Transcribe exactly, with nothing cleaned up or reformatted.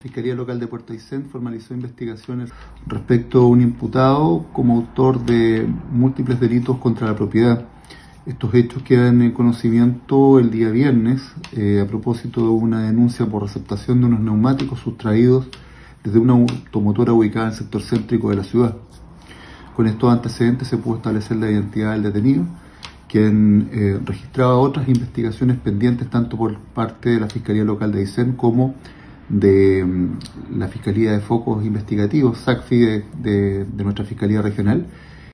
La Fiscalía Local de Puerto Aysén formalizó investigaciones respecto a un imputado como autor de múltiples delitos contra la propiedad. Estos hechos quedan en conocimiento el día viernes eh, a propósito de una denuncia por receptación de unos neumáticos sustraídos desde una automotora ubicada en el sector céntrico de la ciudad. Con estos antecedentes se pudo establecer la identidad del detenido, quien eh, registraba otras investigaciones pendientes tanto por parte de la Fiscalía Local de Aysén como de um, la Fiscalía de Focos Investigativos, S A C F I, de, de, de nuestra Fiscalía Regional,